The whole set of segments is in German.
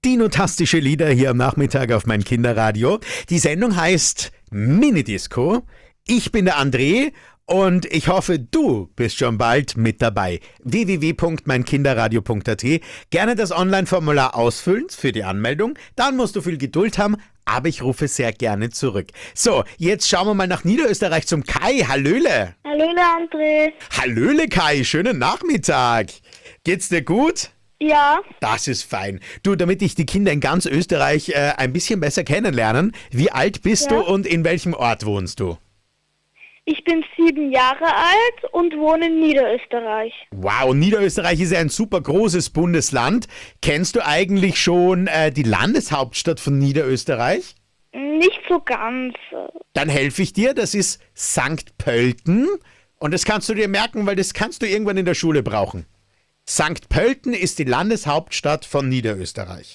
Dinotastische Lieder hier am Nachmittag auf mein Kinderradio. Die Sendung heißt Minidisco. Ich bin der André und ich hoffe, du bist schon bald mit dabei. www.meinkinderradio.at. Gerne das Online-Formular ausfüllen für die Anmeldung. Dann musst du viel Geduld haben, aber ich rufe sehr gerne zurück. So, jetzt schauen wir mal nach Niederösterreich zum Kai. Hallöle. Hallöle, André. Hallöle Kai, schönen Nachmittag. Geht's dir gut? Ja, Das ist fein. Du, damit ich die Kinder in ganz Österreich ein bisschen besser kennenlernen, wie alt bist Ja. du und in welchem Ort wohnst du? ich bin 7 Jahre alt und wohne in Niederösterreich. Wow, Niederösterreich ist ja ein super großes Bundesland. Kennst du eigentlich schon die Landeshauptstadt von Niederösterreich? Nicht so ganz. Dann helfe ich dir, das ist St. Pölten und das kannst du dir merken, weil das kannst du irgendwann in der Schule brauchen. St. Pölten ist die Landeshauptstadt von Niederösterreich.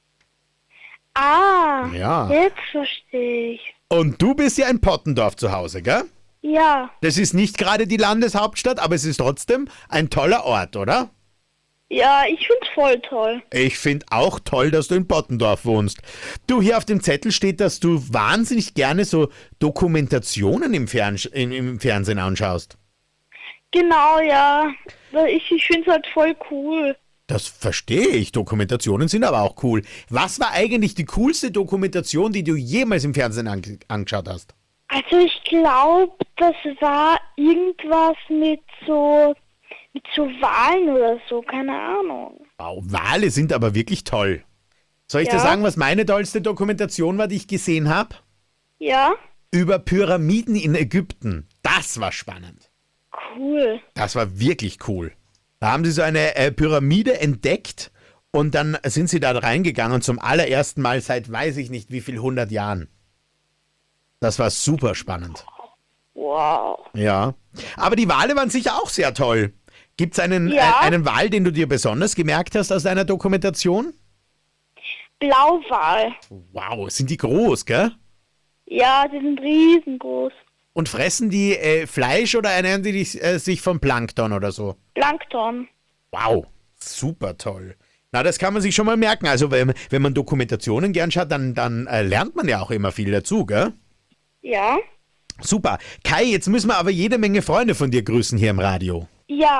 Ah, Ja. jetzt verstehe ich. Und du bist ja in Pottendorf zu Hause, gell? Ja, Das ist nicht gerade die Landeshauptstadt, aber es ist trotzdem ein toller Ort, oder? ja, ich find's voll toll. Ich finde auch toll, dass du in Pottendorf wohnst. Du, hier auf dem Zettel steht, dass du wahnsinnig gerne so Dokumentationen im Fernsehen anschaust. Genau, ja. Ich find's halt voll cool. Das verstehe ich. Dokumentationen sind aber auch cool. Was war eigentlich die coolste Dokumentation, die du jemals im Fernsehen angeschaut hast? Also ich glaube, das war irgendwas mit so Wahlen oder so, keine Ahnung. Wow, Wale sind aber wirklich toll. Soll ich dir Ja. sagen, was meine tollste Dokumentation war, die ich gesehen habe? Ja, Über Pyramiden in Ägypten. Das war spannend. cool. Das war wirklich cool. Da haben sie so eine Pyramide entdeckt und dann sind sie da reingegangen zum allerersten Mal seit weiß ich nicht wie viel 100 Jahren. Das war super spannend. Wow. Ja. Aber die Wale waren sicher auch sehr toll. Gibt es einen, Ja. einen Wal, den du dir besonders gemerkt hast aus deiner Dokumentation? Blauwal. Wow, sind die groß, gell? Ja, die sind riesengroß. Und fressen die Fleisch oder ernähren die sich vom Plankton oder so? Plankton. Wow, super toll. Na, das kann man sich schon mal merken. Also wenn man Dokumentationen gern schaut, dann lernt man ja auch immer viel dazu, gell? Ja. Super. Kai, jetzt müssen wir aber jede Menge Freunde von dir grüßen hier im Radio. Ja,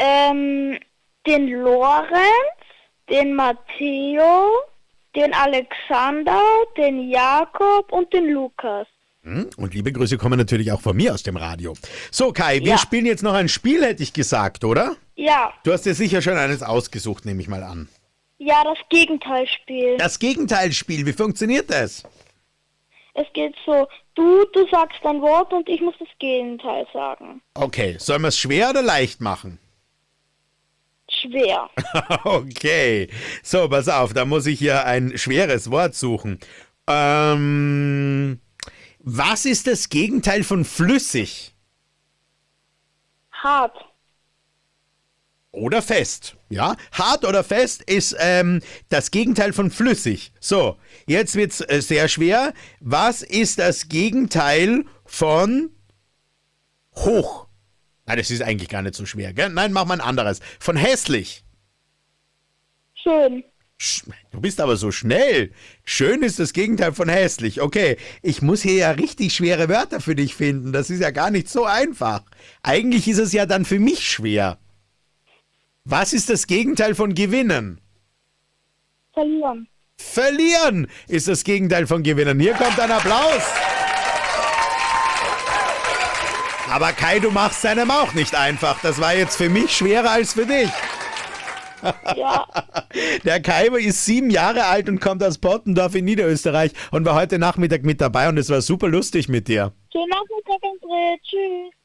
den Lorenz, den Matteo, den Alexander, den Jakob und den Lukas. Und liebe Grüße kommen natürlich auch von mir aus dem Radio. So, Kai, wir Ja. spielen jetzt noch ein Spiel, hätte ich gesagt, oder? Ja, Du hast dir sicher schon eines ausgesucht, nehme ich mal an. ja, das Gegenteilspiel. Das Gegenteilspiel, wie funktioniert das? Es geht so, du sagst ein Wort und ich muss das Gegenteil sagen. Okay, sollen wir es schwer oder leicht machen? Schwer. Okay, so, pass auf, da muss ich hier ein schweres Wort suchen. Was ist das Gegenteil von flüssig Hart. oder fest? Ja, hart oder fest ist das Gegenteil von flüssig. So, jetzt wird's sehr schwer. Was ist das Gegenteil von hoch? Nein, das ist eigentlich gar nicht so schwer, gell? Nein, mach mal ein anderes. Von hässlich. Schön. Du bist aber so schnell. Schön ist das Gegenteil von hässlich. Okay, ich muss hier ja richtig schwere Wörter für dich finden. Das ist ja gar nicht so einfach. Eigentlich ist es ja dann für mich schwer. Was ist das Gegenteil von gewinnen? Verlieren. Verlieren ist das Gegenteil von gewinnen. Hier kommt ein Applaus. Aber Kai, du machst seinem auch nicht einfach. Das war jetzt für mich schwerer als für dich. Ja. Der Kai ist 7 Jahre alt und kommt aus Pottendorf in Niederösterreich und war heute Nachmittag mit dabei und es war super lustig mit dir. Schönen Nachmittag, André. Tschüss.